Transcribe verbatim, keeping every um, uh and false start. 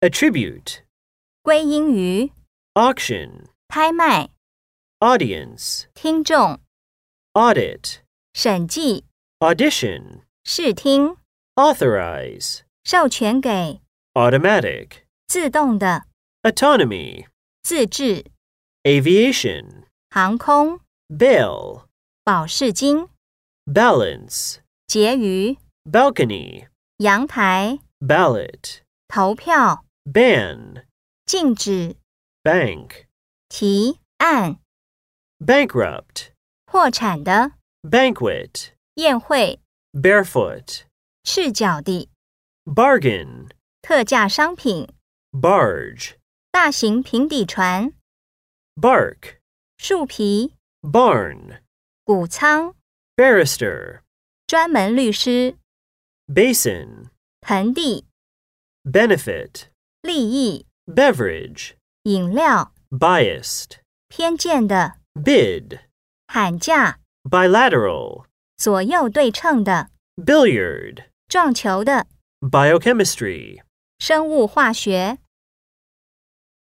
attribute, 归因于 auction, 拍卖、 audience, 听众、 audit, 审计、 audition, 视听、 authorize, 授权给、 automatic, 自动的、 autonomy, 自治、 aviation, 航空、 bail, 保释金、 balance, 结余、 balcony, 阳台、 ballot, 投票、 ban, 禁止、 bank, 提案、 bankrupt, 破产的、 banquet, 宴会、 barefoot, 赤脚的、 bargain, 特价商品、 barge, 大型平底船、 bark, 树皮、 barn, 谷仓、 barrister, 专门律师、 basin, 盆地、 benefit, 利益、 beverage, 饮料、 biased, 偏见的、 bid, 喊价、 bilateral, 左右对称的、 billiard, 撞球的、 biochemistry. 生物化学。